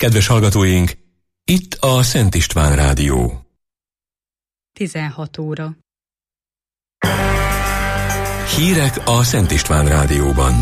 Kedves hallgatóink, itt a Szent István Rádió. 16 óra. Hírek a Szent István Rádióban.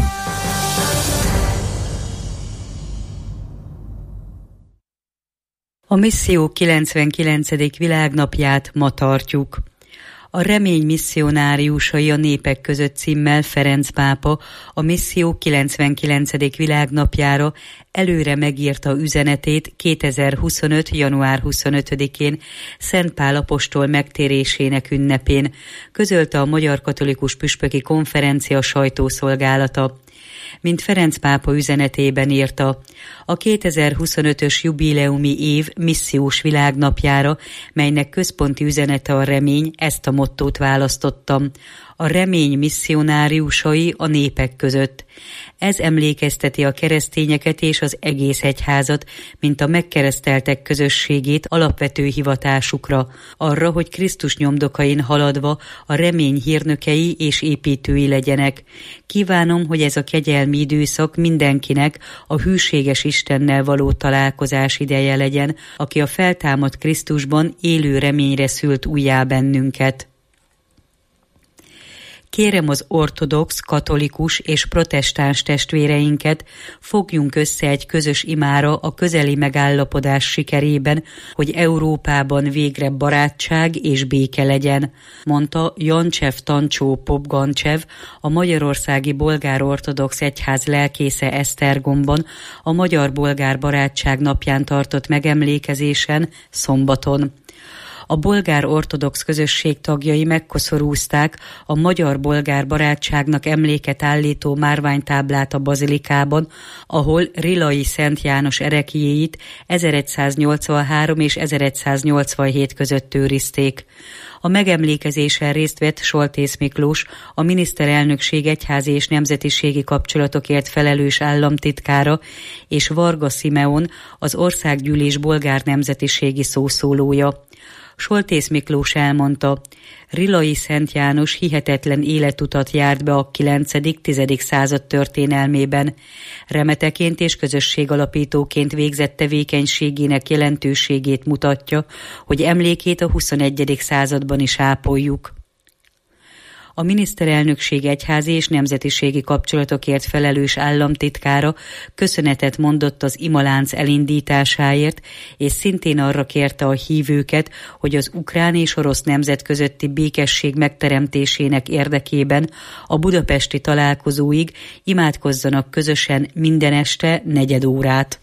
A misszió 99. világnapját ma tartjuk. A remény misszionáriusai a népek között címmel Ferenc pápa a misszió 99. világnapjára előre megírta üzenetét 2025. január 25-én Szent Pál apostol megtérésének ünnepén, közölte a Magyar Katolikus Püspöki Konferencia sajtószolgálata. Mint Ferenc pápa üzenetében írta, a 2025-ös jubileumi év missziós világnapjára, melynek központi üzenete a remény, ezt a mottót választottam. A remény misszionáriusai a népek között. Ez emlékezteti a keresztényeket és az egész egyházat, mint a megkereszteltek közösségét alapvető hivatásukra, arra, hogy Krisztus nyomdokain haladva a remény hírnökei és építői legyenek. Kívánom, hogy ez a kegyelmi időszak mindenkinek a hűséges Istennel való találkozás ideje legyen, aki a feltámadt Krisztusban élő reményre szült újjá bennünket. Kérem az ortodox, katolikus és protestáns testvéreinket, fogjunk össze egy közös imára a közeli megállapodás sikerében, hogy Európában végre barátság és béke legyen, mondta Jancsev Tancsó Popgancsev, a Magyarországi Bolgár Ortodox Egyház lelkésze Esztergomban a Magyar-Bolgár Barátság napján tartott megemlékezésen szombaton. A bolgár ortodox közösség tagjai megkoszorúzták a magyar-bolgár barátságnak emléket állító márványtáblát a bazilikában, ahol Rilai Szent János ereklyéit 1183 és 1187 között őrizték. A megemlékezésen részt vett Soltész Miklós, a miniszterelnökség egyházi és nemzetiségi kapcsolatokért felelős államtitkára, és Varga Simeon, az országgyűlés bolgár nemzetiségi szószólója. Soltész Miklós elmondta, Rilai Szent János hihetetlen életutat járt be a 9.-10. század történelmében. Remeteként és közösségalapítóként végzett tevékenységének jelentőségét mutatja, hogy emlékét a 21. században is ápoljuk. A miniszterelnökség egyházi és nemzetiségi kapcsolatokért felelős államtitkára köszönetet mondott az imalánc elindításáért, és szintén arra kérte a hívőket, hogy az ukrán és orosz nemzet közötti békesség megteremtésének érdekében a budapesti találkozóig imádkozzanak közösen minden este 4 órát.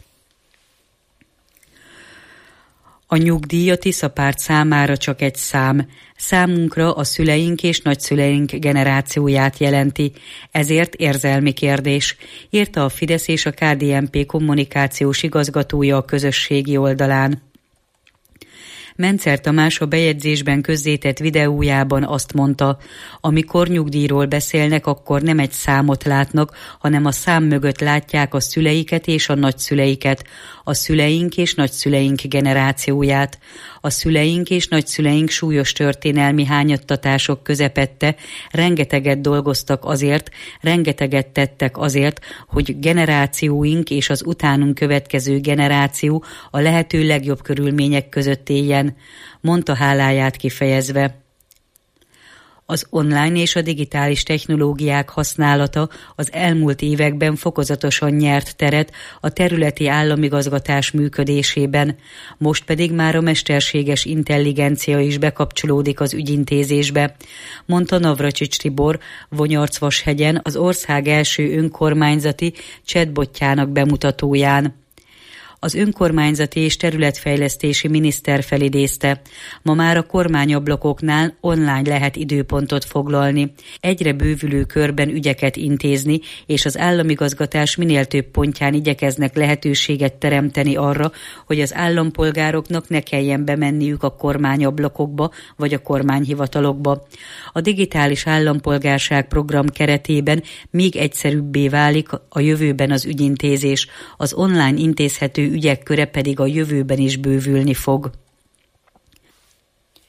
A nyugdíj a Tiszapárt számára csak egy szám. Számunkra a szüleink és nagyszüleink generációját jelenti, ezért érzelmi kérdés, írta a Fidesz és a KDNP kommunikációs igazgatója a közösségi oldalán. Mencer Tamás a bejegyzésben közzétett videójában azt mondta, amikor nyugdíjról beszélnek, akkor nem egy számot látnak, hanem a szám mögött látják a szüleiket és a nagyszüleiket, a szüleink és nagyszüleink generációját. A szüleink és nagyszüleink súlyos történelmi hányattatások közepette rengeteget dolgoztak azért, rengeteget tettek azért, hogy generációink és az utánunk következő generáció a lehető legjobb körülmények között éljen, mondta háláját kifejezve. Az online és a digitális technológiák használata az elmúlt években fokozatosan nyert teret a területi államigazgatás működésében, most pedig már a mesterséges intelligencia is bekapcsolódik az ügyintézésbe, mondta Navracsics Tibor Vonyarcvashegyen az ország első önkormányzati chatbotjának bemutatóján. Az önkormányzati és területfejlesztési miniszter felidézte. Ma már a kormányablakoknál online lehet időpontot foglalni, egyre bővülő körben ügyeket intézni, és az államigazgatás minél több pontján igyekeznek lehetőséget teremteni arra, hogy az állampolgároknak ne kelljen bemenniük a kormányablakokba vagy a kormányhivatalokba. A digitális állampolgárság program keretében még egyszerűbbé válik a jövőben az ügyintézés, az online intézhető ügyek köre pedig a jövőben is bővülni fog.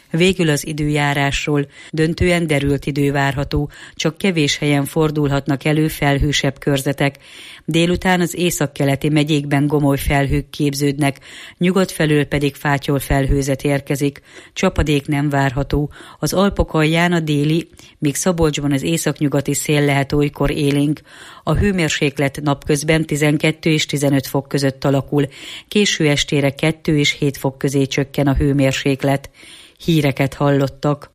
Végül az időjárásról. Döntően derült idő várható, csak kevés helyen fordulhatnak elő felhősebb körzetek. Délután az északkeleti megyékben gomoly felhők képződnek, nyugat felől pedig fátyol felhőzet érkezik. Csapadék nem várható. Az Alpok alján a déli, míg Szabolcsban az északnyugati szél lehet olykor élénk. A hőmérséklet napközben 12 és 15 fok között alakul. Késő estére 2 és 7 fok közé csökken a hőmérséklet. Híreket hallottak.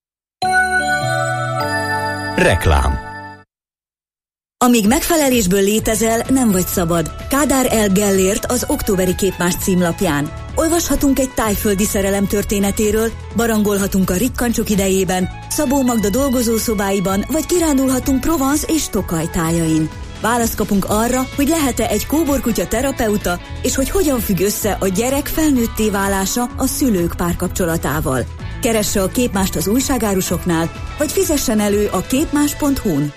Reklám. Amíg megfelelésből létezel, nem vagy szabad. Kádár L. Gellért az októberi Képmás címlapján. Olvashatunk egy tájföldi szerelem történetéről, barangolhatunk a rikkancsok idejében, Szabó Magda dolgozószobáiban, vagy kirándulhatunk Provence és Tokaj tájain. Választ kapunk arra, hogy lehet-e egy kóborkutya terapeuta, és hogy hogyan függ össze a gyerek felnőtté válása a szülők párkapcsolatával. Keresse a Képmást az újságárusoknál, vagy fizessen elő a képmás.hu-n.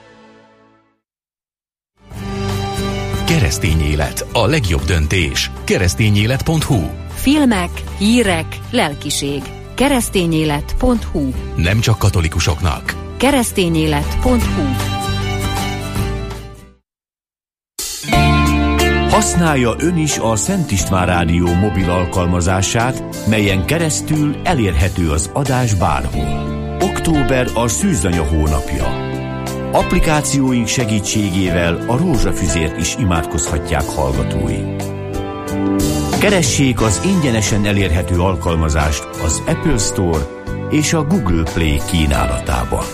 Keresztény élet, a legjobb döntés. Keresztényélet.hu. Filmek, hírek, lelkiség. Keresztényélet.hu. Nem csak katolikusoknak. Keresztényélet.hu. Használja ön is a Szent István Rádió mobil alkalmazását, melyen keresztül elérhető az adás bárhol. Október a szűzanya hónapja. Applikációink segítségével a rózsafüzért is imádkozhatják hallgatói. Keressék az ingyenesen elérhető alkalmazást az Apple Store és a Google Play kínálatában.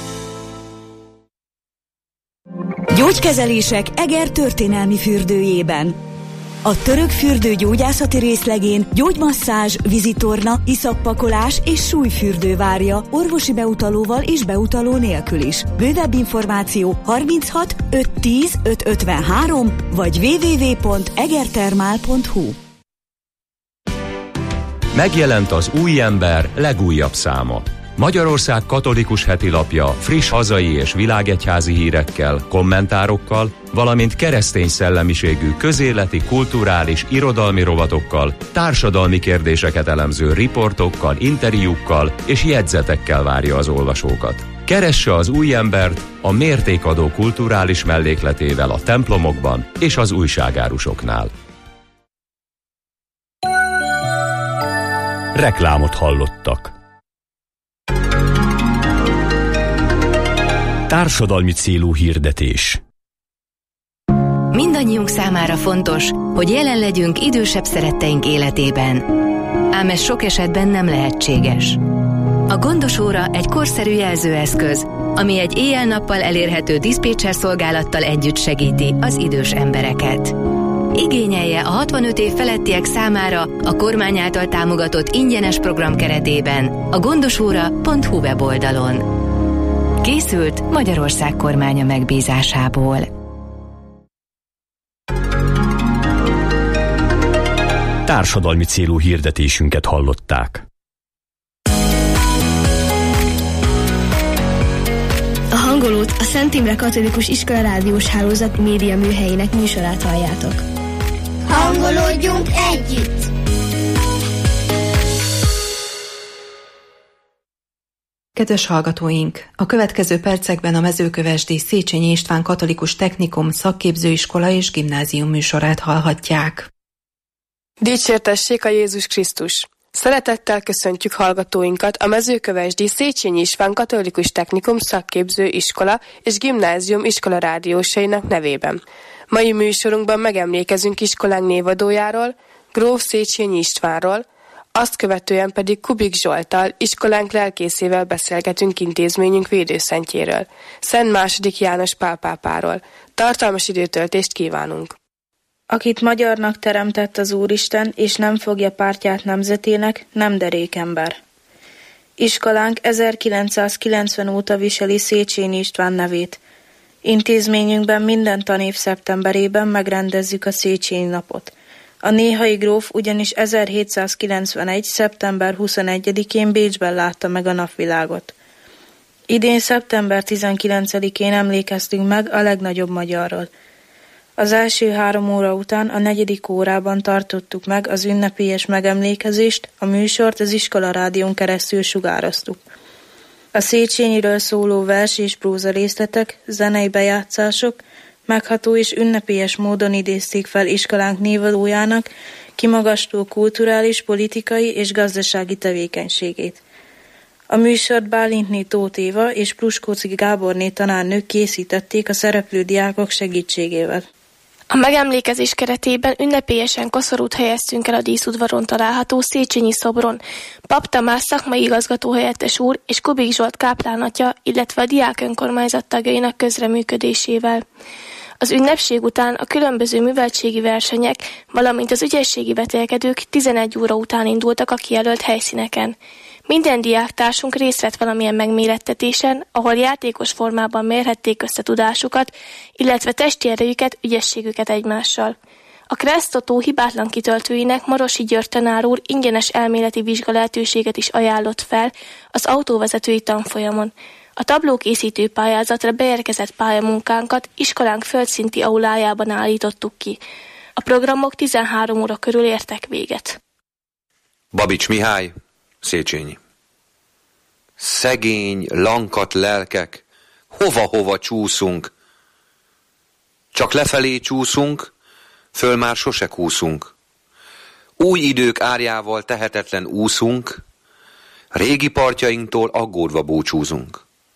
Gyógykezelések Eger történelmi fürdőjében. A török fürdő gyógyászati részlegén gyógymasszázs, vízitorna, iszappakolás és súlyfürdő várja orvosi beutalóval és beutaló nélkül is. Bővebb információ 36 510 553 vagy www.egertermál.hu. Megjelent az Új Ember legújabb száma. Magyarország katolikus hetilapja friss hazai és világegyházi hírekkel, kommentárokkal, valamint keresztény szellemiségű közéleti, kulturális, irodalmi rovatokkal, társadalmi kérdéseket elemző riportokkal, interjúkkal és jegyzetekkel várja az olvasókat. Keresse az Új Embert a mértékadó kulturális mellékletével a templomokban és az újságárusoknál. Reklámot hallottak. Társadalmi célú hirdetés. Mindannyiunk számára fontos, hogy jelen legyünk idősebb szeretteink életében. Ám ez sok esetben nem lehetséges. A gondos óra egy korszerű jelzőeszköz, ami egy éjjel-nappal elérhető diszpécser szolgálattal együtt segíti az idős embereket. Igényelje a 65 év felettiek számára a kormány által támogatott ingyenes program keretében a gondosóra.hu weboldalon. Készült Magyarország kormánya megbízásából. Társadalmi célú hirdetésünket hallották. A hangolót a Szent Imre Katolikus Iskola rádiós hálózat média műhelyének műsorát halljátok. Hangolódjunk együtt! Kedves hallgatóink! A következő percekben a Mezőkövesdi Széchenyi István Katolikus Technikum szakképzőiskola és gimnázium műsorát hallhatják. Dicsértessék a Jézus Krisztus! Szeretettel köszöntjük hallgatóinkat a Mezőkövesdi Széchenyi István Katolikus Technikum szakképző iskola és gimnázium iskola rádiósainak nevében. Mai műsorunkban megemlékezünk iskolánk névadójáról, Gróf Széchenyi Istvánról, azt követően pedig Kubik Zsolttal, iskolánk lelkészével beszélgetünk intézményünk védőszentjéről, Szent II. János Pál pápáról. Tartalmas időtöltést kívánunk! Akit magyarnak teremtett az Úristen, és nem fogja pártját nemzetének, nem derékember. Iskolánk 1990 óta viseli Széchenyi István nevét. Intézményünkben minden tanév szeptemberében megrendezzük a Széchenyi napot. A néhai gróf ugyanis 1791. szeptember 21-én Bécsben látta meg a napvilágot. Idén szeptember 19-én emlékeztünk meg a legnagyobb magyarról. Az első 3 óra után a 4. órában tartottuk meg az ünnepélyes megemlékezést, a műsort az iskola rádión keresztül sugároztuk. A Széchenyiről szóló vers és próza részletek, zenei bejátszások megható és ünnepélyes módon idézték fel iskolánk névadójának kimagasló kulturális, politikai és gazdasági tevékenységét. A műsort Bálintné Tóth Éva és Pluskóczy Gáborné tanárnők készítették a szereplő diákok segítségével. A megemlékezés keretében ünnepélyesen koszorút helyeztünk el a díszudvaron található Széchenyi szobron. Pap Tamás szakmai igazgatóhelyettes úr és Kubik Zsolt káplán atya, illetve a diák önkormányzat tagjainak közreműködésével. Az ünnepség után a különböző műveltségi versenyek, valamint az ügyességi vetélkedők 11 óra után indultak a kijelölt helyszíneken. Minden diáktársunk részt vett valamilyen megmérettetésen, ahol játékos formában mérhették összetudásukat, illetve testi erejüket, ügyességüket egymással. A Kresztotó hibátlan kitöltőinek Marosi György tanár úr ingyenes elméleti vizsgalehetőséget is ajánlott fel az autóvezetői tanfolyamon. A tablókészítő pályázatra beérkezett pályamunkánkat iskolánk földszinti aulájában állítottuk ki. A programok 13 óra körül értek véget. Babics Mihály, Széchenyi. Szegény, lankat lelkek, hova-hova csúszunk. Csak lefelé csúszunk, föl már sose kúszunk. Új idők árjával tehetetlen úszunk, régi partjainktól aggódva búcsúzunk.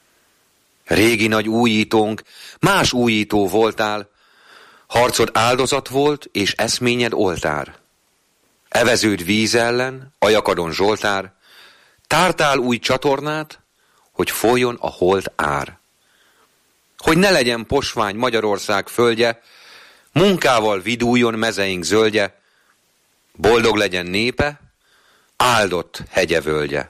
Régi nagy újítónk, más újító voltál, harcod áldozat volt, és eszményed oltár. Eveződ víz ellen, ajakadon Zsoltár, tártál új csatornát, hogy folyjon a holt ár. Hogy ne legyen posvány Magyarország földje, munkával viduljon mezeink zöldje, boldog legyen népe, áldott hegye völgye.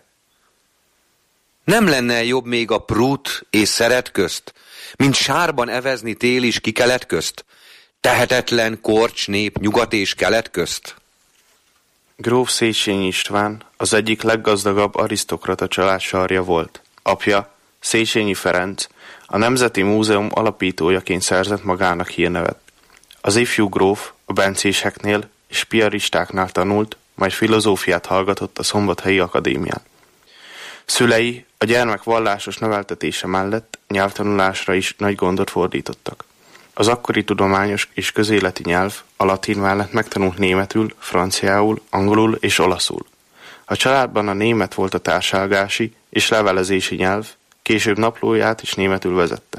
Nem lenne jobb még a prút és szeret közt, mint sárban evezni tél is kikelet közt, tehetetlen korcs nép nyugat és kelet közt? Gróf Széchenyi István az egyik leggazdagabb arisztokrata család sarja volt. Apja, Széchenyi Ferenc, a Nemzeti Múzeum alapítójaként szerzett magának hírnevet. Az ifjú gróf a bencéseknél és piaristáknál tanult, majd filozófiát hallgatott a Szombathelyi Akadémián. Szülei a gyermek vallásos neveltetése mellett nyelvtanulásra is nagy gondot fordítottak. Az akkori tudományos és közéleti nyelv a latin mellett megtanult németül, franciául, angolul és olaszul. A családban a német volt a társalgási és levelezési nyelv, később naplóját is németül vezette.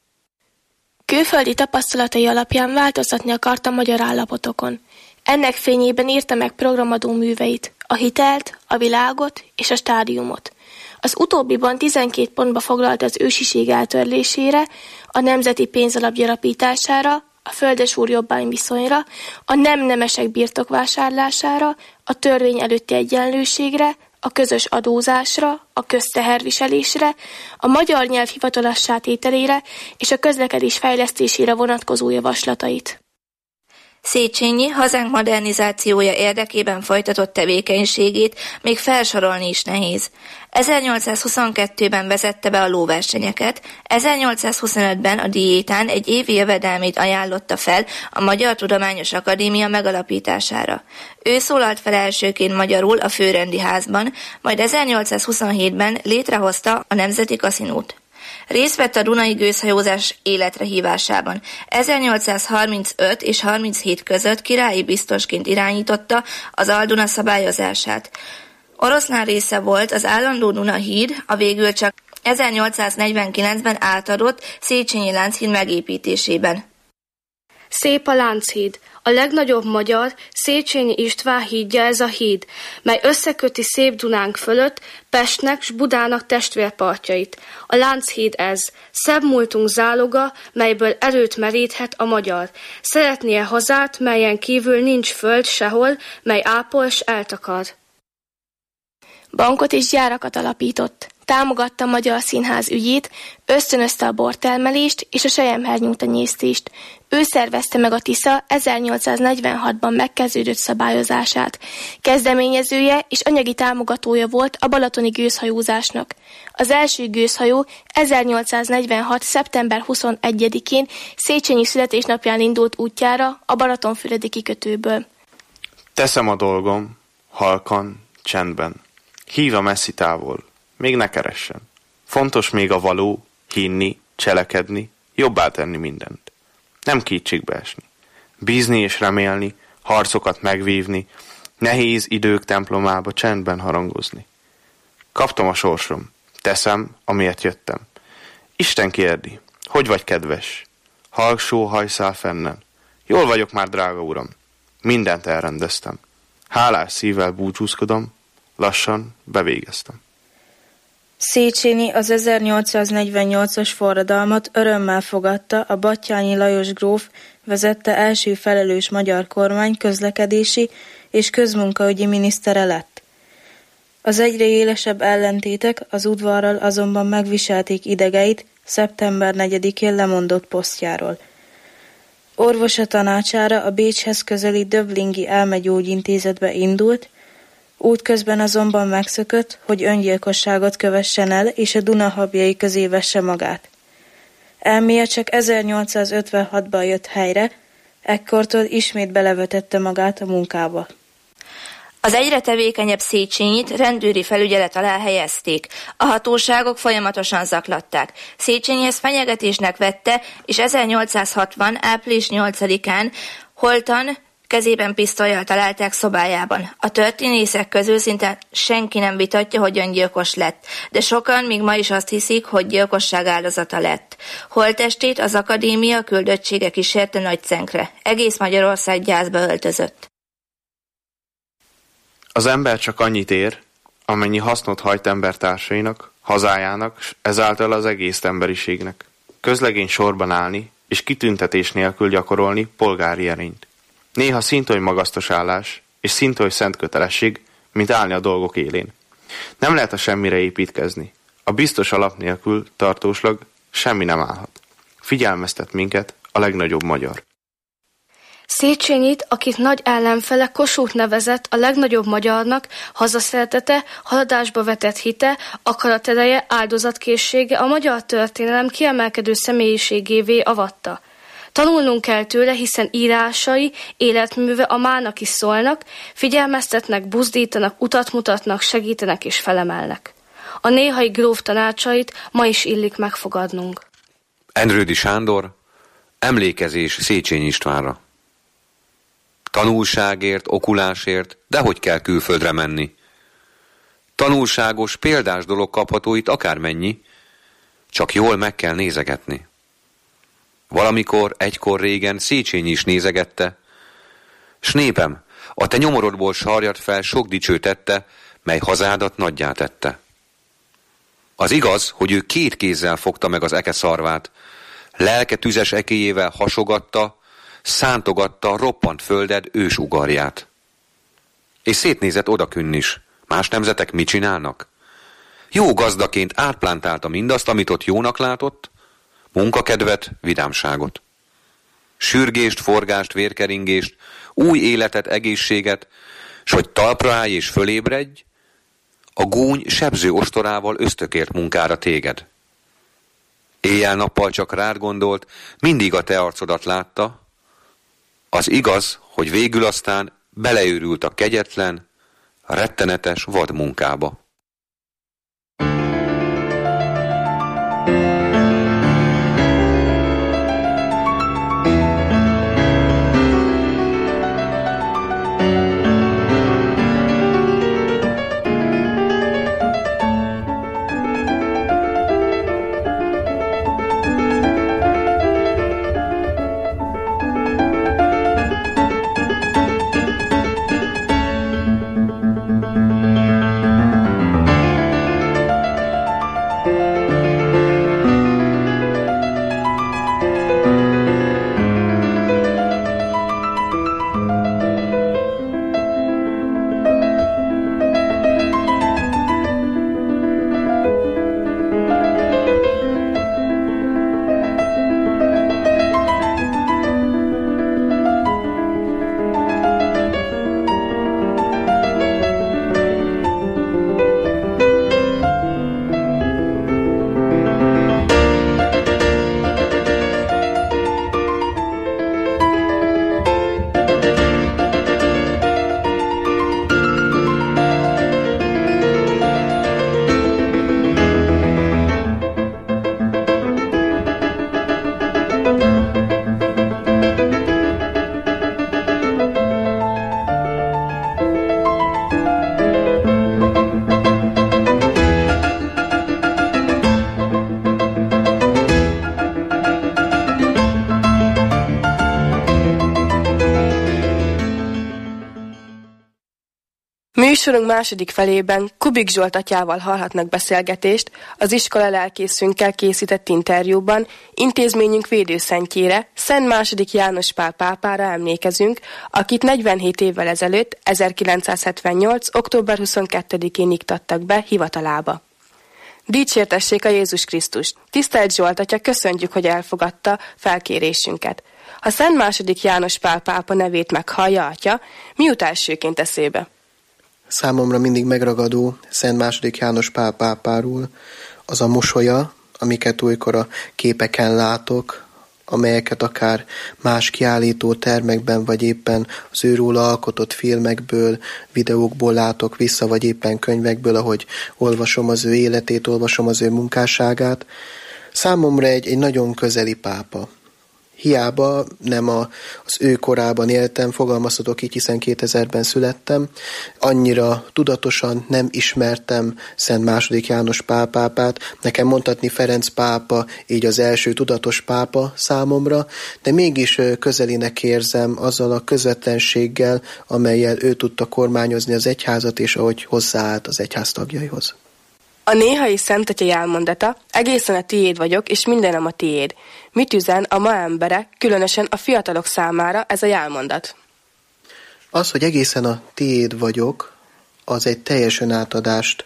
Külföldi tapasztalatai alapján változtatni akarta magyar állapotokon. Ennek fényében írta meg programadó műveit, a hitelt, a világot és a stádiumot. Az utóbbiban 12 pontba foglalta az ősiség eltörlésére, a nemzeti pénzalap gyarapítására, a földesúr jobbány viszonyra, a nemesek birtokvásárlására, a törvény előtti egyenlőségre, a közös adózásra, a közteherviselésre, a magyar nyelv hivatalossá tételére és a közlekedés fejlesztésére vonatkozó javaslatait. Széchenyi hazánk modernizációja érdekében folytatott tevékenységét még felsorolni is nehéz. 1822-ben vezette be a lóversenyeket, 1825-ben a diétán egy évi jövedelmét ajánlotta fel a Magyar Tudományos Akadémia megalapítására. Ő szólalt fel elsőként magyarul a Főrendi Házban, majd 1827-ben létrehozta a Nemzeti Kaszinót. Részt vett a Dunai gőzhajózás életre hívásában. 1835 és 37 között királyi biztosként irányította az Al-Duna szabályozását. Oroszlán része volt az állandó Duna híd, a végül csak 1849-ben átadott Széchenyi Lánchíd megépítésében. Szép a Lánchíd. A legnagyobb magyar, Széchenyi István hídja ez a híd, mely összeköti szép Dunánk fölött Pestnek s Budának testvérpartjait. A Lánchíd ez, szebb múltunk záloga, melyből erőt meríthet a magyar. Szeretnie hazát, melyen kívül nincs föld sehol, mely ápol s eltakar. Bankot és gyárakat alapított. Támogatta a Magyar Színház ügyét, ösztönözte a bortermelést és a selyemhernyútenyésztést. Ő szervezte meg a Tisza 1846-ban megkezdődött szabályozását. Kezdeményezője és anyagi támogatója volt a balatoni gőzhajózásnak. Az első gőzhajó 1846. szeptember 21-én Széchenyi születésnapján indult útjára a Balatonfüredi kikötőből. Teszem a dolgom, halkan, csendben. Hív a messzi távol, még ne keressen. Fontos még a való, hinni, cselekedni, jobbá tenni mindent. Nem kétségbe esni. Bízni és remélni, harcokat megvívni, nehéz idők templomába csendben harangozni. Kaptam a sorsom, teszem, amiért jöttem. Isten kérdi, hogy vagy kedves? Halksó hajszál fennen. Jól vagyok már, drága uram. Mindent elrendeztem. Hálás szívvel búcsúzkodom, lassan bevégeztem. Széchenyi az 1848-as forradalmat örömmel fogadta, a Batthyány Lajos gróf vezette első felelős magyar kormány közlekedési és közmunkaügyi minisztere lett. Az egyre élesebb ellentétek az udvarral azonban megviselték idegeit, szeptember 4-én lemondott posztjáról. Orvosa tanácsára a Bécshez közeli Döblingi elmegyógyintézetbe indult, útközben azonban megszökött, hogy öngyilkosságot kövessen el, és a Duna habjai közé vesse magát. Elméje csak 1856-ban jött helyre, ekkortól ismét belevetette magát a munkába. Az egyre tevékenyebb Széchenyit rendőri felügyelet alá helyezték. A hatóságok folyamatosan zaklatták. Széchenyi ezt fenyegetésnek vette, és 1860. április 8-án holtan kezében pisztollyal találták szobájában. A történészek közül szinte senki nem vitatja, hogy öngyilkos lett, de sokan még ma is azt hiszik, hogy gyilkosság áldozata lett. Holttestét az akadémia küldöttsége kísérte Nagycenkre. Egész Magyarország gyászba öltözött. Az ember csak annyit ér, amennyi hasznot hajt embertársainak, hazájának, s ezáltal az egész emberiségnek. Közlegény sorban állni, és kitüntetés nélkül gyakorolni polgári erényt. Néha szintoly magasztos állás, és szintoly szent kötelesség, mint állni a dolgok élén. Nem lehet a semmire építkezni. A biztos alap nélkül tartóslag semmi nem állhat. Figyelmeztet minket a legnagyobb magyar. Széchenyit, akit nagy ellenfele Kossuth nevezett a legnagyobb magyarnak, hazaszeretete, haladásba vetett hite, akaratereje, áldozatkészsége a magyar történelem kiemelkedő személyiségévé avatta. Tanulnunk kell tőle, hiszen írásai, életműve a mának is szólnak, figyelmeztetnek, buzdítanak, utat mutatnak, segítenek és felemelnek. A néhai gróf tanácsait ma is illik megfogadnunk. Endrődy Sándor, emlékezés Széchenyi Istvánra. Tanulságért, okulásért, dehogy kell külföldre menni. Tanulságos, példás dolog kapható itt akármennyi, csak jól meg kell nézegetni. Valamikor, egykor régen Széchenyi is nézegette, s népem, a te nyomorodból sarjad fel sok dicső tette, mely hazádat nagyjá tette. Az igaz, hogy ő 2 kézzel fogta meg az eke szarvát, lelke tüzes ekéjével hasogatta, szántogatta roppant földed ősugarját. És szétnézett odakünn is, más nemzetek mit csinálnak? Jó gazdaként átplántálta mindazt, amit ott jónak látott, munkakedvet, vidámságot. Sürgést, forgást, vérkeringést, új életet, egészséget, s hogy talpra állj és fölébredj, a gúny sebző ostorával ösztökért munkára téged. Éjjel-nappal csak rád gondolt, mindig a te arcodat látta, az igaz, hogy végül aztán beleőrült a kegyetlen, rettenetes vad munkába. Műsorunk második felében Kubik Zsolt atyával hallhatnak beszélgetést az iskola lelkészünkkel készített interjúban intézményünk védőszentjére, Szent II. János Pál pápára emlékezünk, akit 47 évvel ezelőtt, 1978. október 22-én iktattak be hivatalába. Dicsértessék a Jézus Krisztust! Tisztelt Zsolt atya, köszöntjük, hogy elfogadta felkérésünket. Ha Szent II. János Pál pápa nevét meghallja, atya, mi jut elsőként eszébe? Számomra mindig megragadó Szent II. János Pál pápáról az a mosolya, amiket olykor a képeken látok, amelyeket akár más kiállító termekben, vagy éppen az őróla alkotott filmekből, videókból látok vissza, vagy éppen könyvekből, ahogy olvasom az ő életét, olvasom az ő munkásságát. Számomra egy nagyon közeli pápa. Hiába nem az ő korában éltem, fogalmazhatok így, hiszen 2000-ben születtem, annyira tudatosan nem ismertem Szent II. János Pál pápát, nekem mondhatni Ferenc pápa, így az első tudatos pápa számomra, de mégis közelinek érzem azzal a közvetlenséggel, amellyel ő tudta kormányozni az egyházat, és ahogy hozzáállt az egyház tagjaihoz. A néhai Szent Atya jelmondata, egészen a tiéd vagyok, és mindenem a tiéd. Mit üzen a ma emberek, különösen a fiatalok számára ez a jelmondat? Az, hogy egészen a tiéd vagyok, az egy teljes önátadást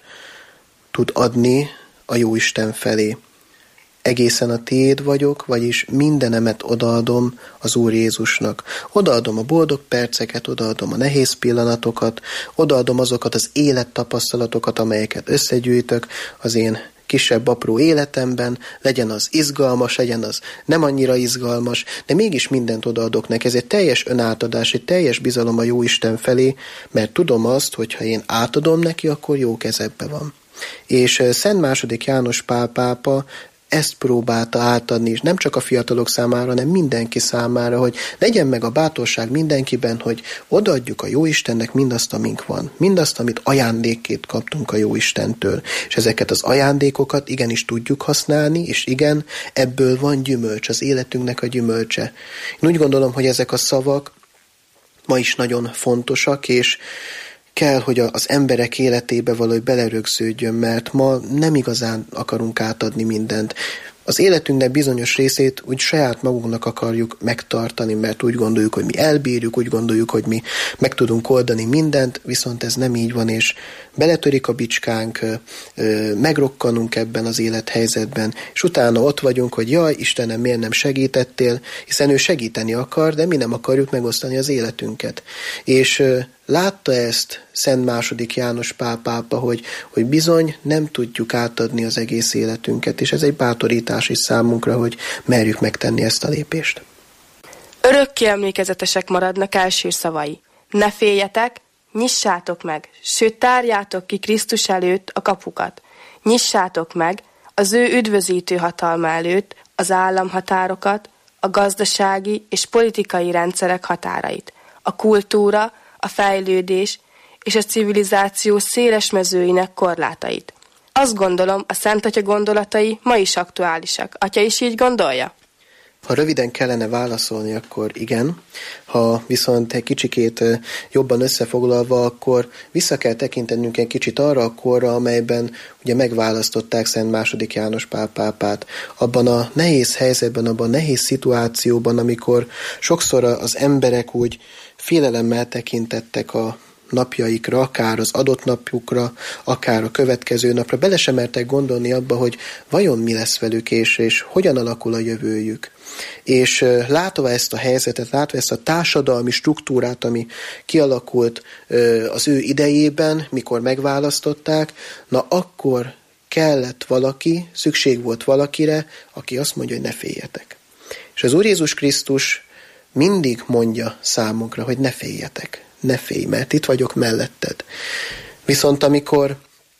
tud adni a Jóisten felé. Egészen a tiéd vagyok, vagyis mindenemet odaadom az Úr Jézusnak. Odaadom a boldog perceket, odaadom a nehéz pillanatokat, odaadom azokat az élettapasztalatokat, amelyeket összegyűjtök az én kisebb apró életemben, legyen az izgalmas, legyen az nem annyira izgalmas, de mégis mindent odaadok neki. Ez egy teljes önátadás, egy teljes bizalom a Jóisten felé, mert tudom azt, hogy ha én átadom neki, akkor jó kezekbe van. És Szent II. János Pál pápa ezt próbálta átadni, és nem csak a fiatalok számára, hanem mindenki számára, hogy legyen meg a bátorság mindenkiben, hogy odaadjuk a Jóistennek mindazt, amink van. Mindazt, amit ajándékként kaptunk a Jóistentől. És ezeket az ajándékokat igenis tudjuk használni, és igen, ebből van gyümölcs, az életünknek a gyümölcse. Én úgy gondolom, hogy ezek a szavak ma is nagyon fontosak, és kell, hogy az emberek életébe valahogy belerögződjön, mert ma nem igazán akarunk átadni mindent. Az életünknek bizonyos részét úgy saját magunknak akarjuk megtartani, mert úgy gondoljuk, hogy mi elbírjuk, úgy gondoljuk, hogy mi meg tudunk oldani mindent, viszont ez nem így van, és beletörik a bicskánk, megrokkanunk ebben az élethelyzetben, és utána ott vagyunk, hogy jaj, Istenem, miért nem segítettél, hiszen ő segíteni akar, de mi nem akarjuk megosztani az életünket. És látta ezt Szent II. János Pál pápa, hogy bizony nem tudjuk átadni az egész életünket, és ez egy bátorítás is számunkra, hogy merjük megtenni ezt a lépést. Örökké emlékezetesek maradnak első szavai. Ne féljetek, nyissátok meg, sőt tárjátok ki Krisztus előtt a kapukat. Nyissátok meg az ő üdvözítő hatalma előtt az államhatárokat, a gazdasági és politikai rendszerek határait, a kultúra, a fejlődés és a civilizáció széles mezőinek korlátait. Azt gondolom, a Szent Atya gondolatai ma is aktuálisak. Atya is így gondolja? Ha röviden kellene válaszolni, akkor igen. Ha viszont egy kicsikét jobban összefoglalva, akkor vissza kell tekintenünk egy kicsit arra a korra, amelyben ugye megválasztották Szent II. János Pál pápát. Abban a nehéz helyzetben, abban a nehéz szituációban, amikor sokszor az emberek úgy félelemmel tekintettek a napjaikra, akár az adott napjukra, akár a következő napra, bele sem mertek gondolni abba, hogy vajon mi lesz velük, és hogyan alakul a jövőjük. És látva ezt a helyzetet, látva ezt a társadalmi struktúrát, ami kialakult az ő idejében, mikor megválasztották, na akkor kellett valaki, szükség volt valakire, aki azt mondja, hogy ne féljetek. És az Úr Jézus Krisztus mindig mondja számunkra, hogy ne féljetek, ne félj, mert itt vagyok melletted. Viszont amikor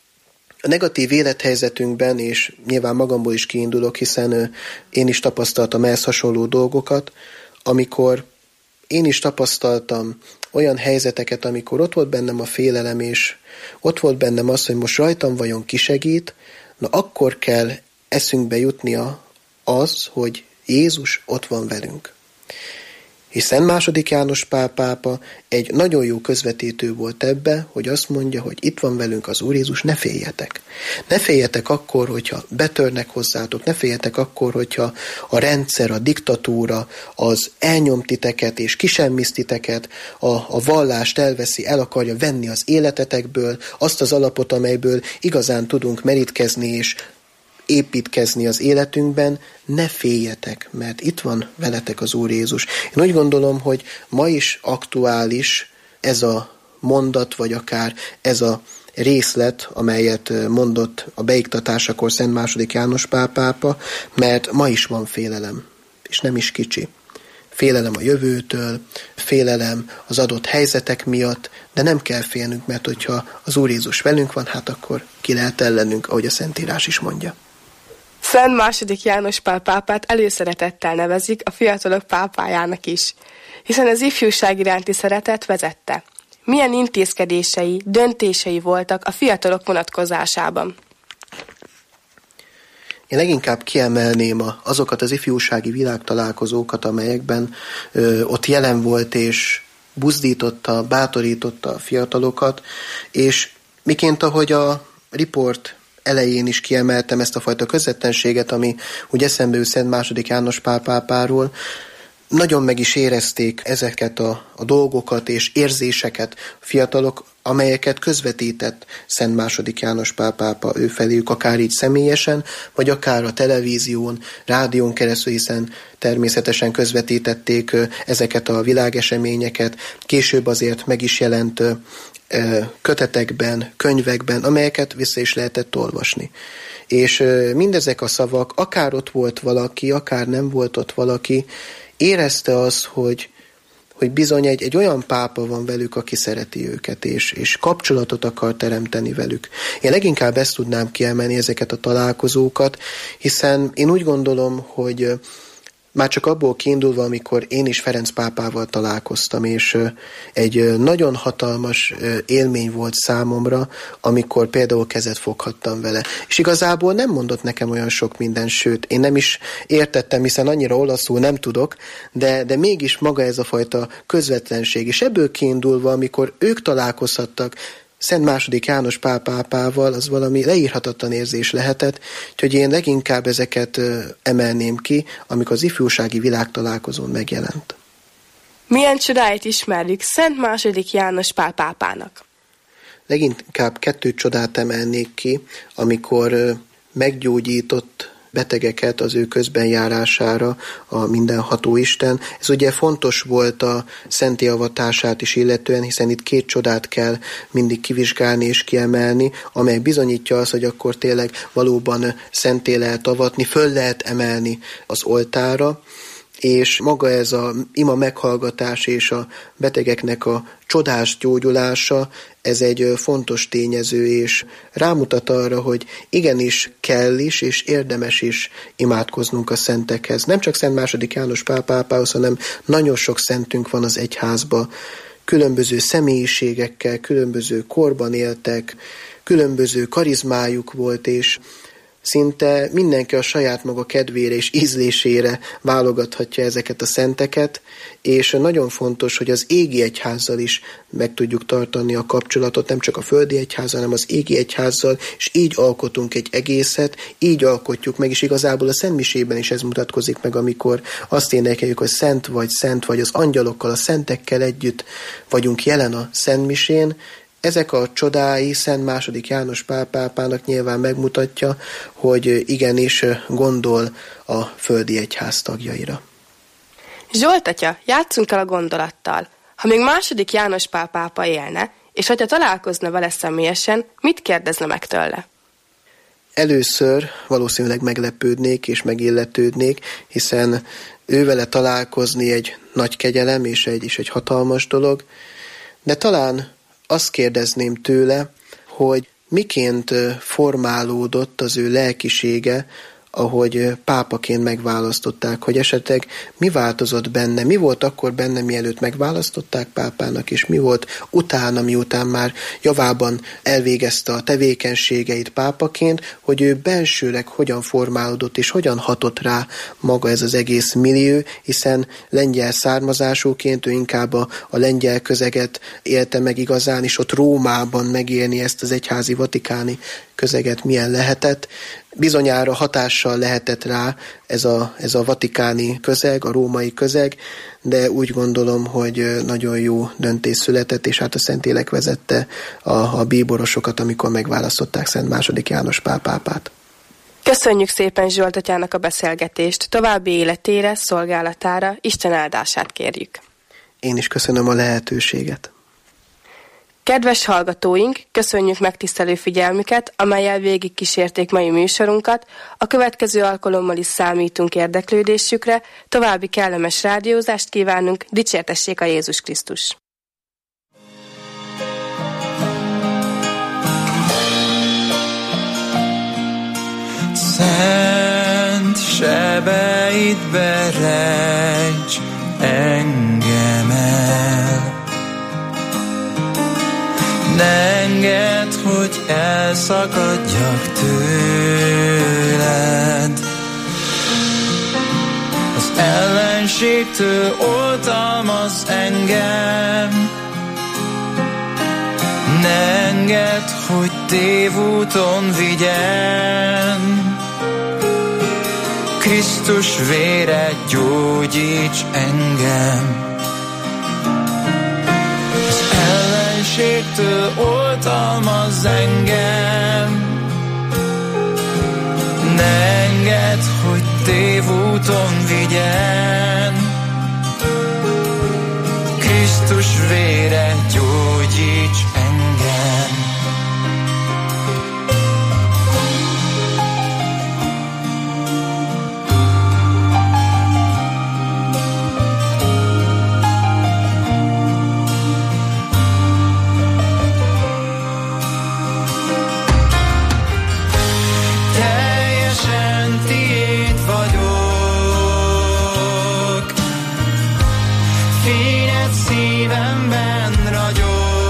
a negatív élethelyzetünkben, és nyilván magamból is kiindulok, hiszen én is tapasztaltam ehhez hasonló dolgokat, amikor én is tapasztaltam olyan helyzeteket, amikor ott volt bennem a félelem, és ott volt bennem az, hogy most rajtam vajon ki segít, na akkor kell eszünkbe jutnia az, hogy Jézus ott van velünk. És Szent II. János Pál pápa egy nagyon jó közvetítő volt ebbe, hogy azt mondja, hogy itt van velünk az Úr Jézus, ne féljetek. Ne féljetek akkor, hogyha betörnek hozzátok, ne féljetek akkor, hogyha a rendszer, a diktatúra, az elnyom titeket és kisemmiz titeket, a vallást elveszi, el akarja venni az életetekből, azt az alapot, amelyből igazán tudunk merítkezni és építkezni az életünkben, ne féljetek, mert itt van veletek az Úr Jézus. Én úgy gondolom, hogy ma is aktuális ez a mondat, vagy akár ez a részlet, amelyet mondott a beiktatásakor Szent II. János Pál pápa, mert ma is van félelem, és nem is kicsi. Félelem a jövőtől, félelem az adott helyzetek miatt, de nem kell félnünk, mert hogyha az Úr Jézus velünk van, hát akkor ki lehet ellenünk, ahogy a Szentírás is mondja. Szent II. János Pál pápát előszeretettel nevezik a fiatalok pápájának is, hiszen az ifjúság iránti szeretet vezette. Milyen intézkedései, döntései voltak a fiatalok vonatkozásában? Én leginkább kiemelném azokat az ifjúsági világtalálkozókat, amelyekben ott jelen volt és buzdította, bátorította a fiatalokat, és miként ahogy a riport elején is kiemeltem ezt a fajta közvetlenséget, ami úgy eszembe jut Szent II. János Pál pápáról, nagyon meg is érezték ezeket a dolgokat és érzéseket fiatalok, amelyeket közvetített Szent II. János Pál pápa ő feléjük, akár így személyesen, vagy akár a televízión, rádión keresztül, hiszen természetesen közvetítették ezeket a világeseményeket, később azért meg is jelent kötetekben, könyvekben, amelyeket vissza is lehetett olvasni. És mindezek a szavak, akár ott volt valaki, akár nem volt ott valaki, érezte azt, hogy bizony egy olyan pápa van velük, aki szereti őket, és kapcsolatot akar teremteni velük. Én leginkább ezt tudnám kiemelni, ezeket a találkozókat, hiszen én úgy gondolom, hogy már csak abból kiindulva, amikor én is Ferenc pápával találkoztam, és egy nagyon hatalmas élmény volt számomra, amikor például kezet foghattam vele. És igazából nem mondott nekem olyan sok minden, sőt, én nem is értettem, hiszen annyira olaszul nem tudok, de mégis maga ez a fajta közvetlenség. És ebből kiindulva, amikor ők találkozhattak Szent II. János Pál pápával, az valami leírhatatlan érzés lehetett, úgyhogy én leginkább ezeket emelném ki, amikor az ifjúsági világtalálkozón megjelent. Milyen csodáit ismerjük Szent II. János Pál pápának? Leginkább 2 csodát emelnék ki, amikor meggyógyított betegeket az ő közbenjárására a mindenható Isten. Ez ugye fontos volt a szenti avatását is illetően, hiszen itt 2 csodát kell mindig kivizsgálni és kiemelni, amely bizonyítja azt, hogy akkor tényleg valóban szenté lehet avatni, föl lehet emelni az oltára, és maga ez a ima meghallgatás és a betegeknek a csodás gyógyulása, ez egy fontos tényező, és rámutat arra, hogy igenis kell is, és érdemes is imádkoznunk a szentekhez. Nem csak Szent II. János Pál pápához, hanem nagyon sok szentünk van az egyházba, különböző személyiségekkel, különböző korban éltek, különböző karizmájuk volt, és szinte mindenki a saját maga kedvére és ízlésére válogathatja ezeket a szenteket, és nagyon fontos, hogy az égi egyházzal is meg tudjuk tartani a kapcsolatot, nem csak a földi egyházzal, hanem az égi egyházzal, és így alkotunk egy egészet, így alkotjuk meg, és igazából a szentmisében is ez mutatkozik meg, amikor azt énekeljük, hogy szent vagy az angyalokkal, a szentekkel együtt vagyunk jelen a szentmisén. Ezek a csodái Szent II. János Pál pápának nyilván megmutatja, hogy igenis gondol a földi egyház tagjaira. Zsolt atya, játsszunk el a gondolattal. Ha még II. János Pál pápa élne, és hogyha találkozna vele személyesen, mit kérdezne meg tőle? Először valószínűleg meglepődnék és megilletődnék, hiszen ővele találkozni egy nagy kegyelem és egy hatalmas dolog, de talán azt kérdezném tőle, hogy miként formálódott az ő lelkisége ahogy pápaként megválasztották, hogy esetleg mi változott benne, mi volt akkor benne, mielőtt megválasztották pápának, és mi volt utána, miután már javában elvégezte a tevékenységeit pápaként, hogy ő belsőleg hogyan formálódott, és hogyan hatott rá maga ez az egész millió, hiszen lengyel származásúként ő inkább a lengyel közeget élte meg igazán, és ott Rómában megélni ezt az egyházi vatikáni közeget milyen lehetett. Bizonyára hatással lehetett rá ez a vatikáni közeg, a római közeg, de úgy gondolom, hogy nagyon jó döntés született, és hát a Szentlélek vezette a bíborosokat, amikor megválasztották Szent II. János Pál pápát. Köszönjük szépen Zsolt atyának a beszélgetést, további életére, szolgálatára Isten áldását kérjük. Én is köszönöm a lehetőséget. Kedves hallgatóink, köszönjük megtisztelő figyelmüket, amellyel végig kísérték mai műsorunkat. A következő alkalommal is számítunk érdeklődésükre, további kellemes rádiózást kívánunk, dicsértessék a Jézus Krisztus! Szent sebeidbe rejts engem el. Ne engedd, hogy elszakadjak tőled. Az ellenségtől oltalmaz engem. Ne engedd, hogy tévúton vigyen. Krisztus vére gyógyíts engem. Ellenségtől oltalmaz engem. Ne engedd, hogy tévúton vigyen. Krisztus vére gyógyíts engem. Szívemben ragyog,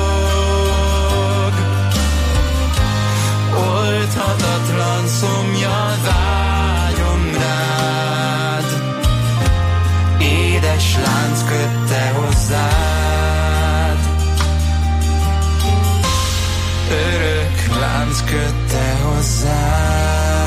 oldhatatlan szomjjal vágyom rád, édes lánc kötte hozzád, örök lánc kötte hozzád.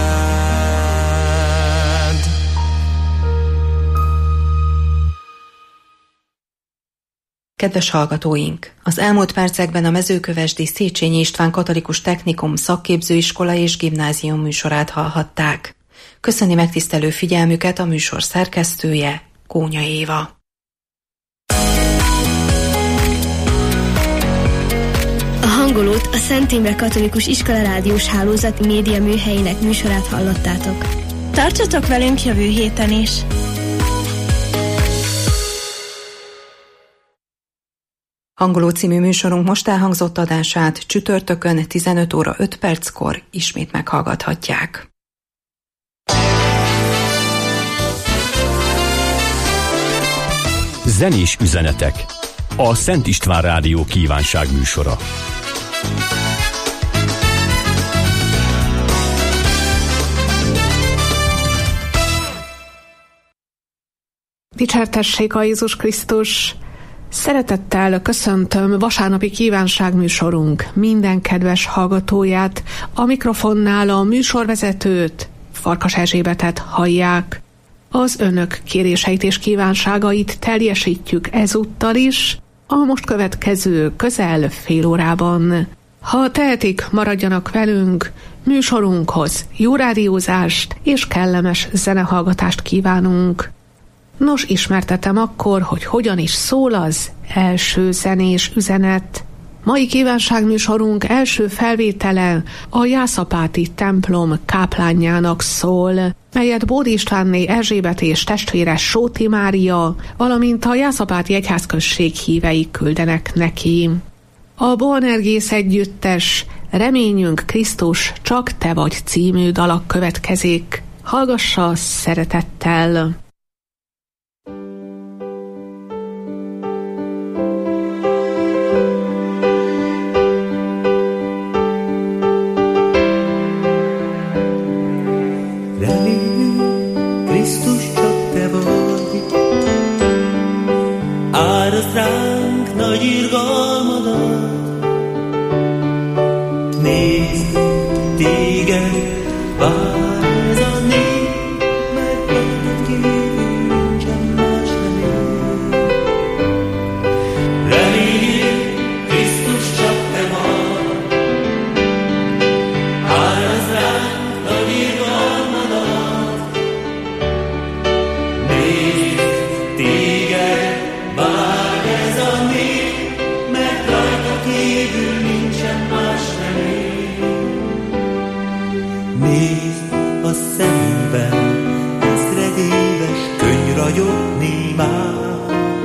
Kedves hallgatóink! Az elmúlt percekben a Mezőkövesdi Széchenyi István Katolikus Technikum Szakképzőiskola és Gimnázium műsorát hallhatták. Köszöni megtisztelő figyelmüket a műsor szerkesztője, Kónya Éva. A hangolót a Szent Imre Katolikus Iskola rádiós hálózat média műhelyének műsorát hallottátok. Tartsatok velünk jövő héten is! Hangoló című műsorunk most elhangzott adását csütörtökön 15 óra 5 perckor ismét meghallgathatják. Zenés üzenetek. A Szent István Rádió kívánság műsora. Dicsértessék a Jézus Krisztus! Szeretettel köszöntöm vasárnapi kívánságműsorunk minden kedves hallgatóját, a mikrofonnál a műsorvezetőt, Farkas Erzsébetet hallják. Az önök kéréseit és kívánságait teljesítjük ezúttal is, a most következő közel fél órában. Ha tehetik, maradjanak velünk, műsorunkhoz jó rádiózást és kellemes zenehallgatást kívánunk. Nos, ismertetem akkor, hogy hogyan is szól az első zenés üzenet. Mai kívánságműsorunk első felvétele a Jászapáti templom káplánjának szól, melyet Bódi Istvánné Erzsébet és testvére Sóti Mária, valamint a Jászapáti egyházközség hívei küldenek neki. A Boanergész együttes Reményünk Krisztus, csak te vagy című dalak következik. hallgassa szeretettel! Krisztus, csak te vagy, áldozd ránk nagy irgalmadat. Nézd, téged vár ez a nép, mert rajtad kívül nincsen más remény. Reméljük, Krisztus, csak te vagy, áldozd ránk nagy irgalmadat. Nézd, téged vár ez a nép, mert rajtad kívül nincsen más remény. Nézd a szemben, ezredéves könyv ragyogni már.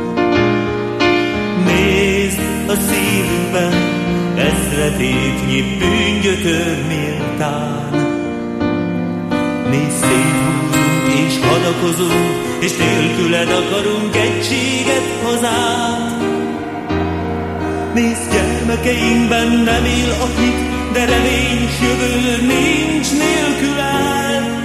Nézd a szívünkben, ezredétnyi bűngyötör méltán. Nézd, széthúzunk és hadakozunk, és nélküled akarunk egységet, hazát. Nézd, gyermekeinkben nem él a hit, de remény s jövő nincs nélküled.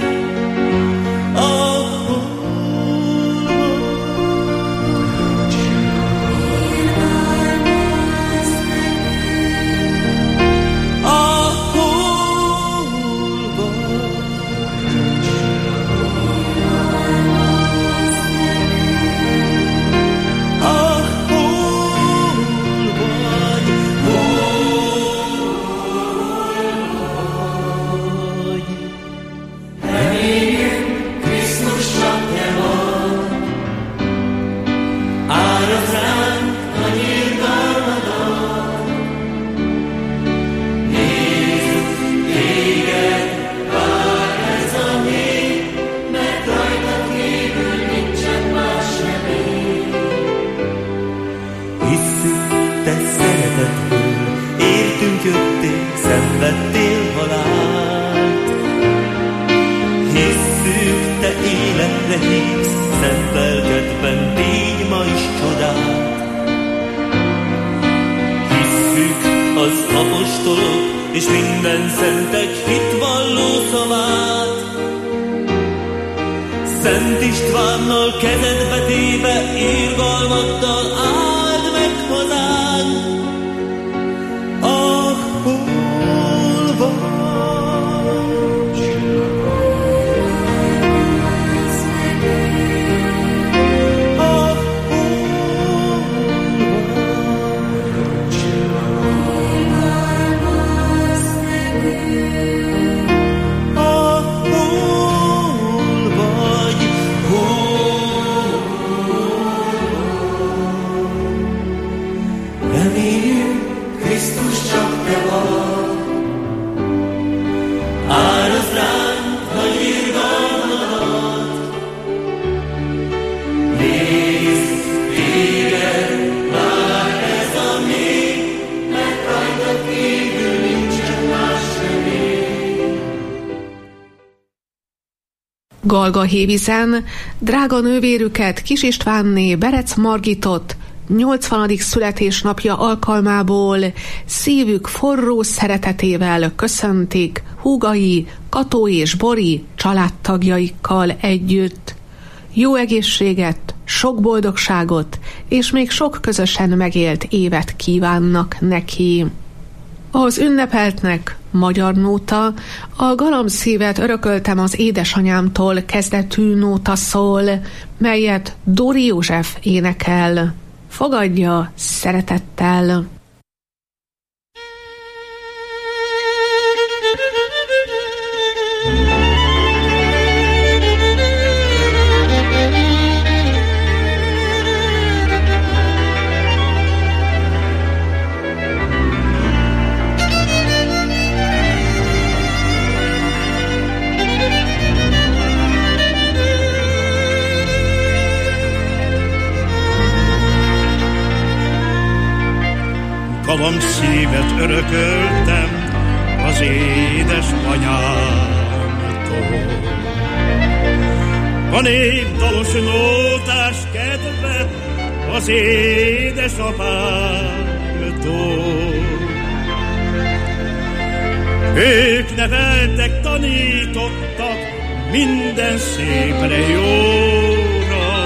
Szenvedtél halált, hisszük, te életre hívsz, szent lelkedben tégy ma is csodát. Hisszük az apostolok és minden szentek hitvalló szavát. Szent Istvánnal kezedbe téve, irgalmaddal áld meg hazánk. Galga Hévizen drága nővérüket, Kis Istvánné Berec Margitot 80. születésnapja alkalmából szívük forró szeretetével köszöntik húgai, Kató és Bori családtagjaikkal együtt. Jó egészséget, sok boldogságot és még sok közösen megélt évet kívánnak neki. Az ünnepeltnek magyar nóta, a Galamszívet örököltem az édesanyámtól kezdetű nóta szól, melyet Dóri József énekel. Fogadja szeretettel! Galamszívet örököltem az édesanyámtól. A népdalos nótás kedve az édesapámtól. Ők neveltek, tanítottak minden szépre jóra.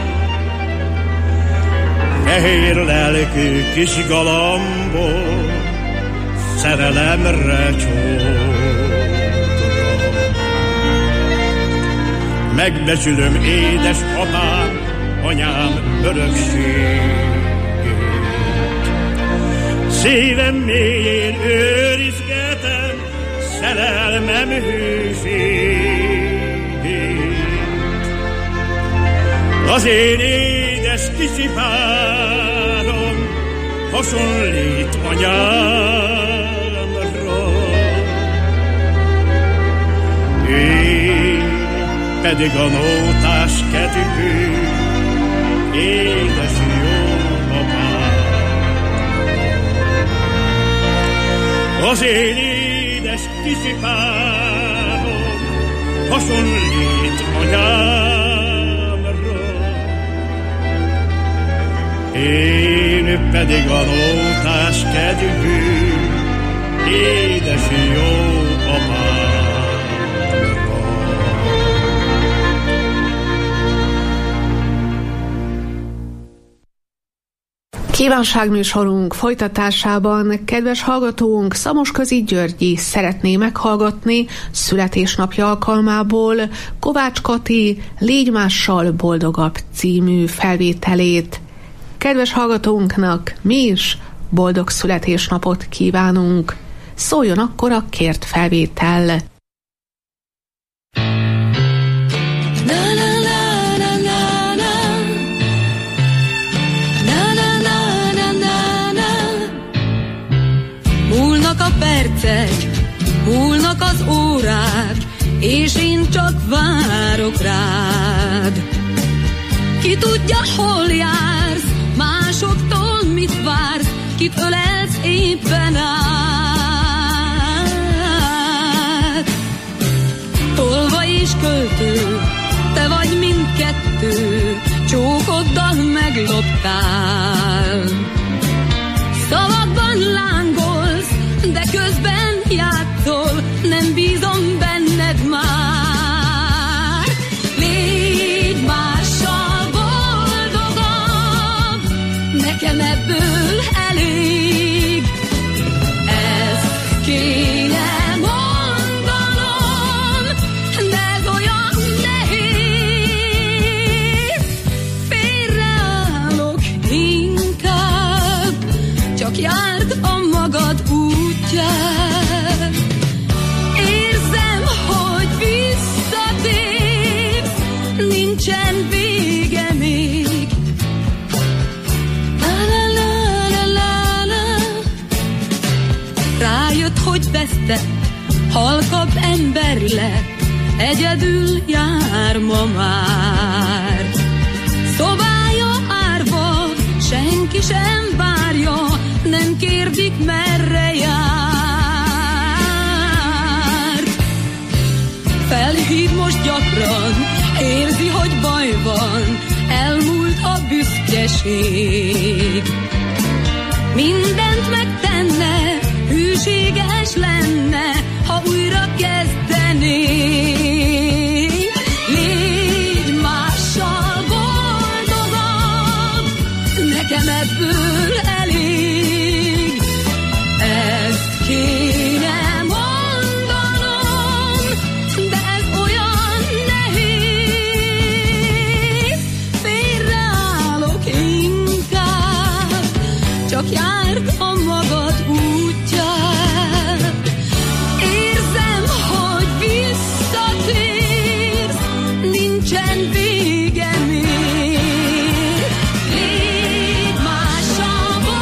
Fehér lelkű kis galambok szerelemre csóra. Megbecsülöm édesapám, anyám örökségét. Szívem mélyén őrizgetem szerelmem hűségét. Az én édes kicsi párom hasonlít anyámra. Én pedig a nótás kedvű édes jó apám. Az én édes kicsi párom hasonlít anyámra. Én pedig a nótás kedvű édes jó apám. Kívánságműsorunk folytatásában kedves hallgatónk Szamosközi Györgyi szeretné meghallgatni születésnapja alkalmából Kovács Kati Légy mással boldogabb című felvételét. Kedves hallgatónknak mi is boldog születésnapot kívánunk. Szóljon akkor a kért felvétel. Múlnak a percek, múlnak az órák, és én csak várok rád. Ki tudja, hol jársz, másoktól mit vársz, kit ölelsz éppen át. Tolva és költő, te vagy mindkettő, csókoddal megloptál. Szavakban lángolsz, de közben játszol, nem bízom benned már. Légy mással boldogabb, nekem ebből elég. Ezt kéne mondanom, de ez olyan nehéz. Félreállok inkább, csak járd a magad útját. Érzem, hogy visszatérsz, nincsen vége még. Rájött, hogy vesztett, halkabb ember lett, egyedül jár ma már. Szobája árva, senki sem várja, nem kérdik, merre jár. Felhív most gyakran, érzi, hogy baj van, elmúlt a büszkeség. Mindent megtenne, hűséges lenne, ha újra kezdenék. Légy mással boldogabb, nekem ebből elég. Ezt kéne mondanom, de ez olyan nehéz. Félreállok inkább, csak járd a magad útját. Érzem, hogy visszatérsz, nincsen vége még. Légy mással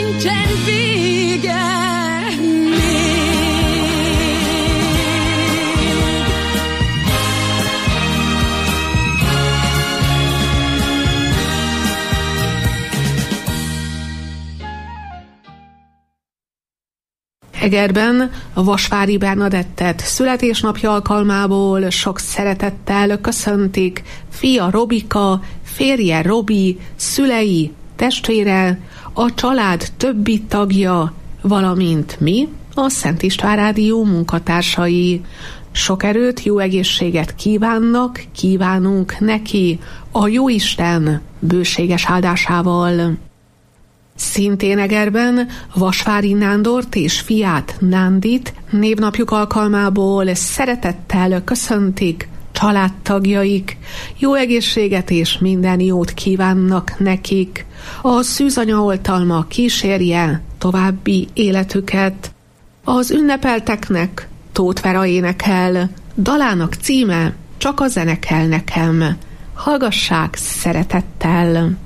nincsen vége. Egerben a Vasvári Bernadettet születésnapja alkalmából sok szeretettel köszöntik fia Robika, férje Robi, szülei, testvére, a család többi tagja, valamint mi, a Szent István Rádió munkatársai. Sok erőt, jó egészséget kívánunk neki a Jóisten bőséges áldásával. Szintén Egerben Vasvári Nándort és fiát Nándit névnapjuk alkalmából szeretettel köszöntik családtagjaik, jó egészséget és minden jót kívánnak nekik. A szűzanya oltalma kísérje további életüket. Az ünnepelteknek Tóth Vera énekel, dalának címe Csak a zene kell nekem. Hallgassák szeretettel!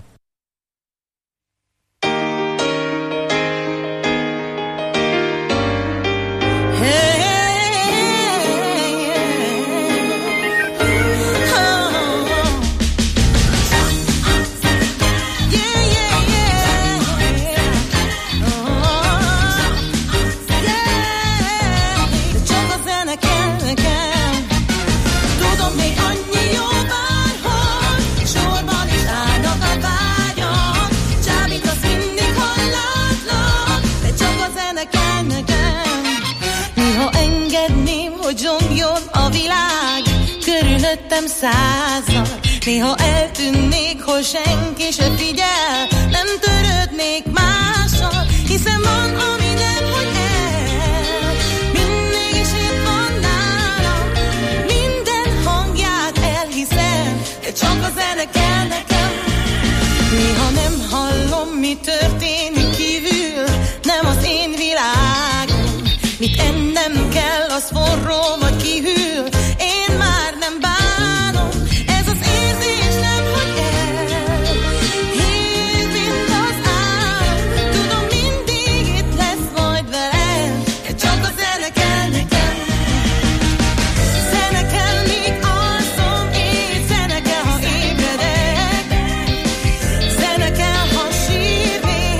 Százal. Néha eltűnnék, hol senki se figyel, nem törődnék mással, hiszen van, ami nem hogy el, mindig is itt van nálam, minden hangját elhiszem, de csak a zene kell nekem. Néha nem hallom, mi történik kívül, nem az én világom, mit ennem kell, az forró vagy kihűl, én már nem bánom. Zene kell, ha sírnék,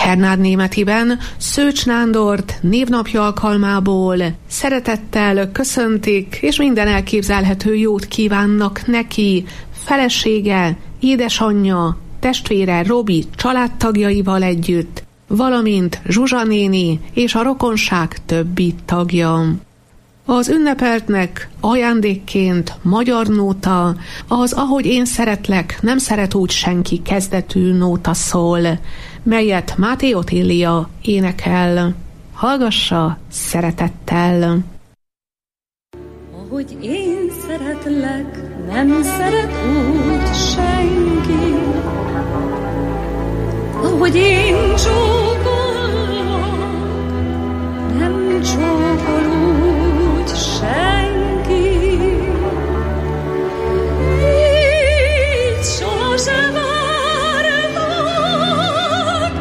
Hernád Németiben Szőcs Nándort névnapja alkalmából szeretettel köszöntik, és minden elképzelhető jót kívánnak neki, felesége, édesanyja, testvére Robi családtagjaival együtt, valamint Zsuzsa néni és a rokonság többi tagja. Az ünnepeltnek ajándékként magyar nóta, az Ahogy én szeretlek, nem szeret úgy senki kezdetű nóta szól, melyet Máté Otília énekel. Hallgassa szeretettel! Ahogy én szeretlek, nem szeret úgy senki. Ahogy én csókollak, nem csókol úgy senki. Így sosem vártak,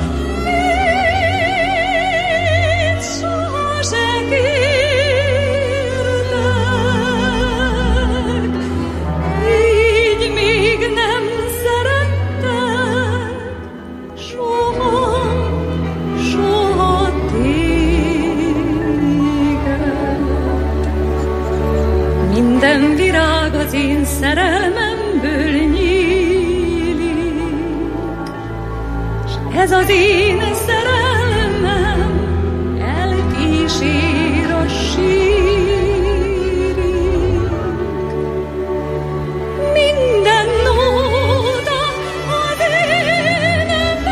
így sose kértek, így még nem szerettek soha, soha téged. Minden virág az én szerelmemből nyílik, s ez az én szerelmem elkísér a sírig. Minden nóta az én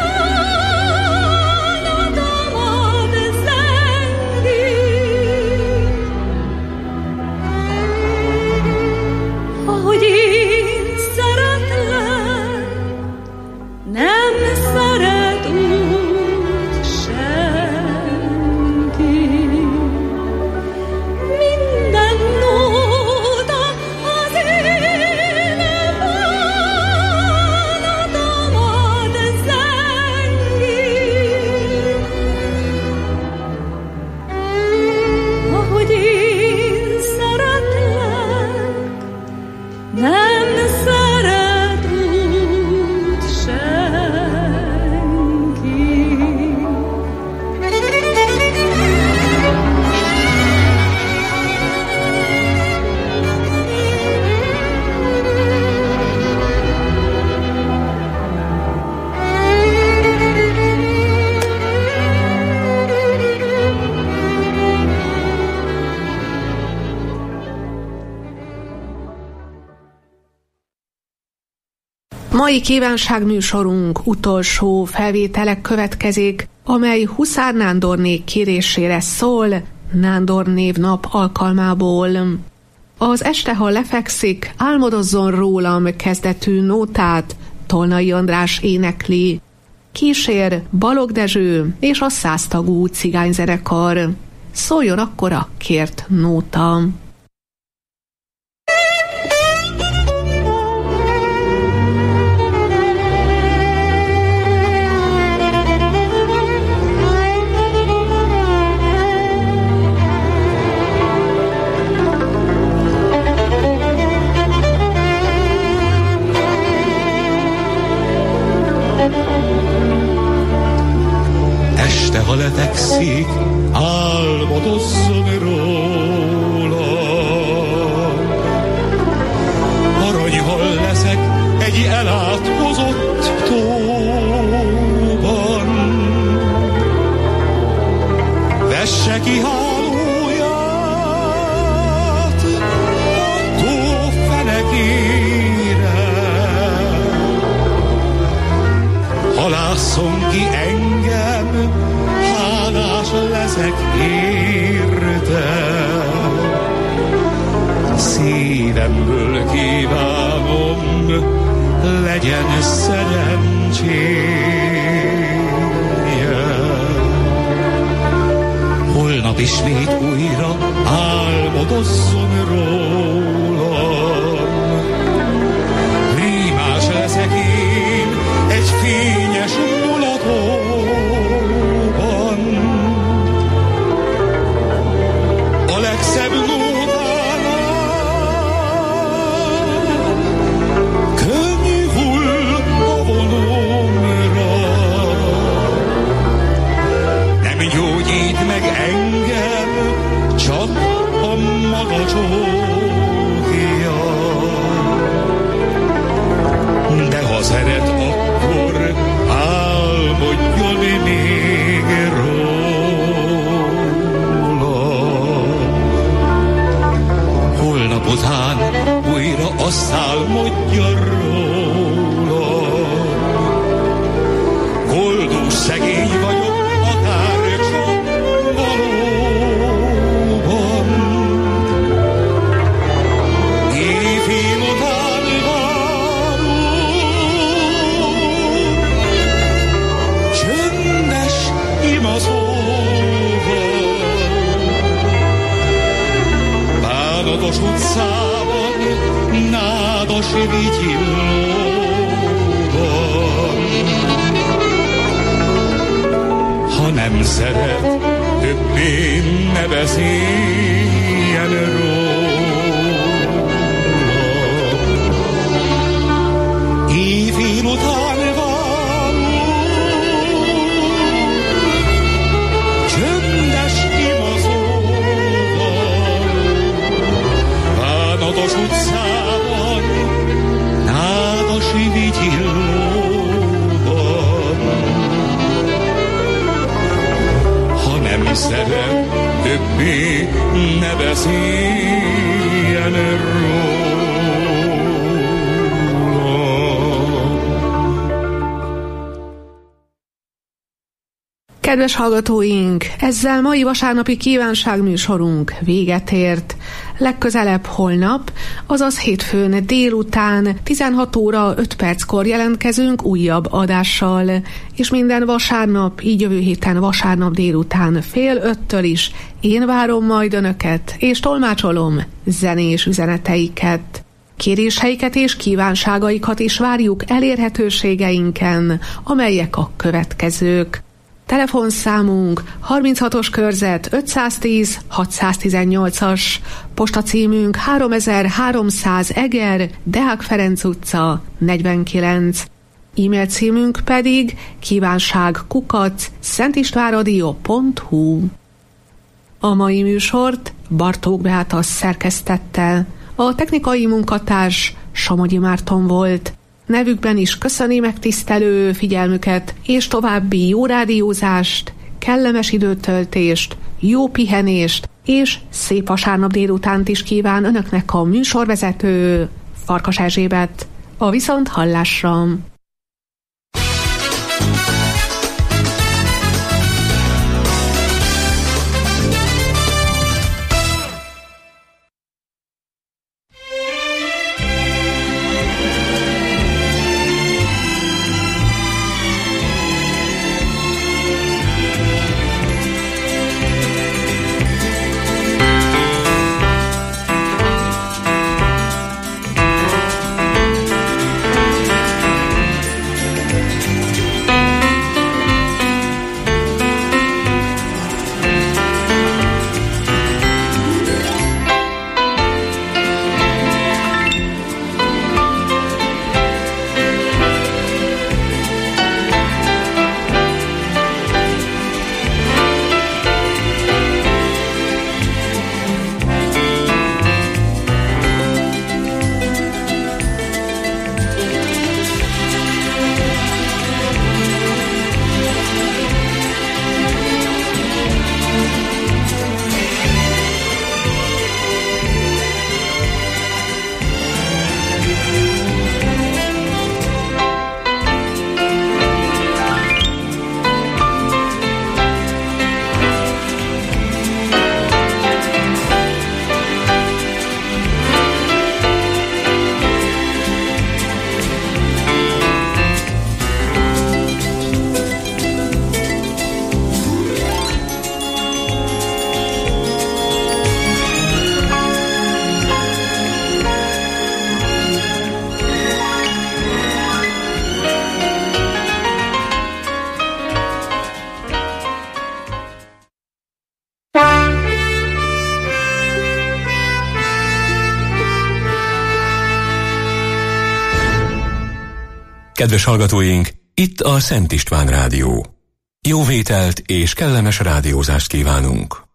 bánatomat zengi. Ahogy én szeretlek, nem szeret úgy senki. Minden nóta az én bánatomat zengi. Ahogy én szeretlek, nem szeret úgy senki. Mai kívánságműsorunk utolsó felvételek következik, amely Huszár Nándorné kérésére szól, Nándor névnap alkalmából. Az Este, ha lefekszik, álmodozzon rólam kezdetű nótát Tolnai András énekli. Kísér Balogh Dezső és a 100 tagú cigányzenekar. Szóljon akkor a kért nóta. Este, ha lefekszik, álmodozzon róla. Aranyhal leszek egy elátkozott tóban. Vesse ki hálóját a tó fenekére. Halásszon ki engem, hálás leszek érte. Szívemből kívánom, legyen szerencséje. Holnap ismét újra álmodozzon rólam. Rímás leszek én egy fényes mulatóban. A legszebb nótánál könnyű hull a vonómra. Nádos utcában, nádos vigyillóban. Ha nem szeret, többé ne beszéljen róla. Éjfél után való csöndes imazóval, Bánatos utcában, nádas vigyillóban. Ha nem szeret, többé ne beszéljen róla. Kedves hallgatóink, ezzel mai vasárnapi kívánságműsorunk véget ért. Legközelebb holnap, azaz hétfőn délután 16 óra 5 perckor jelentkezünk újabb adással, és minden vasárnap, így jövő héten vasárnap délután 4:30 is én várom majd önöket, és tolmácsolom zenés üzeneteiket. Kéréseiket és kívánságaikat is várjuk elérhetőségeinken, amelyek a következők. Telefonszámunk 36-os körzet 510 618-as, postacímünk 3300 Eger, Deák Ferenc utca 49. E-mail címünk pedig kívánság@szentistvánradio.hu. A mai műsort Bartók Beáta szerkesztette, a technikai munkatárs Somogyi Márton volt. Nevükben is köszöni megtisztelő figyelmüket, és további jó rádiózást, kellemes időtöltést, jó pihenést, és szép vasárnap délutánt is kíván önöknek a műsorvezető Farkas Erzsébet. A viszonthallásra! Kedves hallgatóink, itt a Szent István Rádió. Jó vételt és kellemes rádiózást kívánunk!